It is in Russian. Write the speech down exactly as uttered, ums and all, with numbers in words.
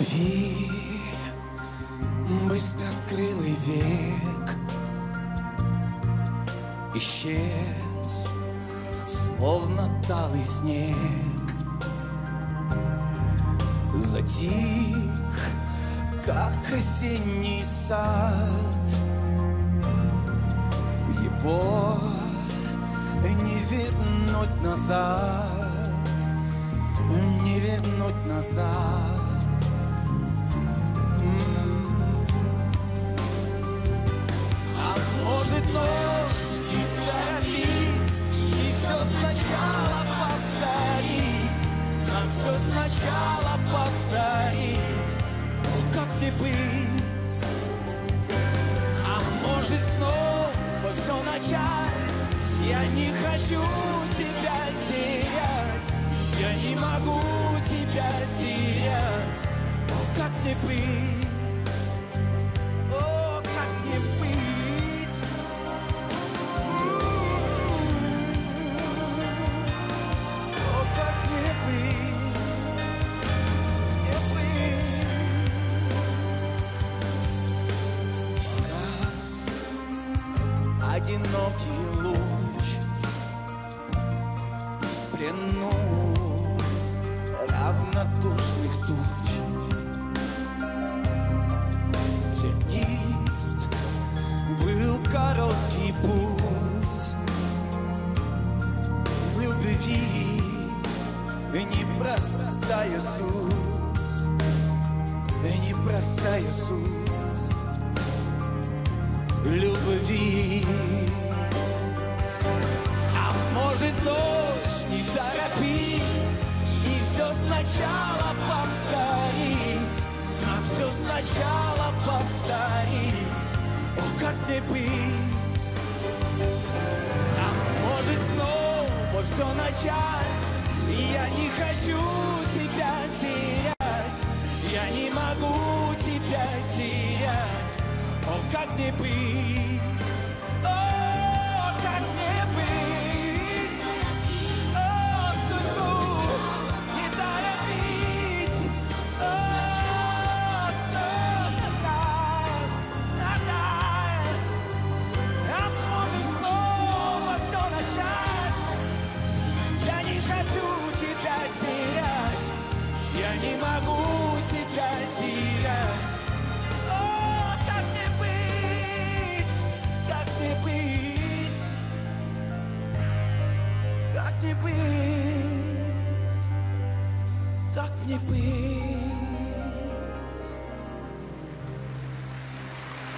любви быстрокрылый век исчез, словно талый снег. Затих, как осенний сад. Его не вернуть назад, не вернуть назад. А может, ночь не торопить и все сначала повторить, нам все сначала повторить. О, как не быть? А может, снова все начать? Я не хочу тебя терять, я не могу тебя терять. О, как не быть? О, как не быть? О, как не быть? Не быть. Раз одинокий луч в плену равнодушных туч. Тернист был короткий путь любви, непростая суть, непростая суть любви. А может, ночь не торопить и все сначала повторить, нам все сначала повторить. О, как не быть? А может, снова все начать? Я не хочу тебя терять, я не могу тебя терять. О, как не быть? О, как не быть? О, судьбу не торопить. О, отдай, отдай. А может, снова все начать? Я не хочу тебя терять, я не могу тебя терять. О, как не быть, как не быть, как не быть, как не быть.